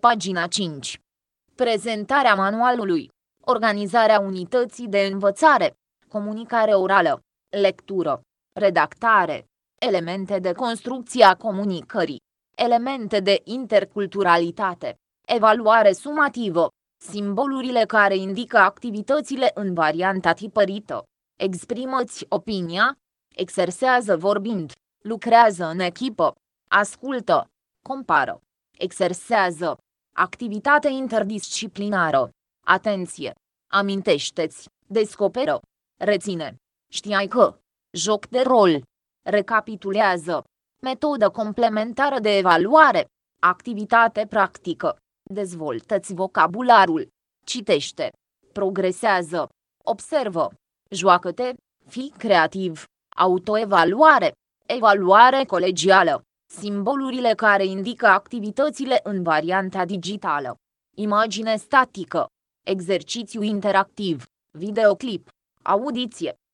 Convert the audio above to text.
Pagina 5. Prezentarea manualului. Organizarea unității de învățare. Comunicare orală. Lectură. Redactare. Elemente de construcție a comunicării. Elemente de interculturalitate. Evaluare sumativă. Simbolurile care indică activitățile în varianta tipărită. Exprimă-ți opinia. Exersează vorbind. Lucrează în echipă. Ascultă. Compară. Exersează. Activitate interdisciplinară. Atenție! Amintește-ți. Descoperă. Reține. Știai că. Joc de rol. Recapitulează. Metodă complementară de evaluare. Activitate practică. Dezvoltă-ți vocabularul. Citește. Progresează. Observă. Joacă-te. Fii creativ. Autoevaluare. Evaluare colegială. Simbolurile care indică activitățile în varianta digitală. Imagine statică. Exercițiu interactiv. Videoclip. Audiție.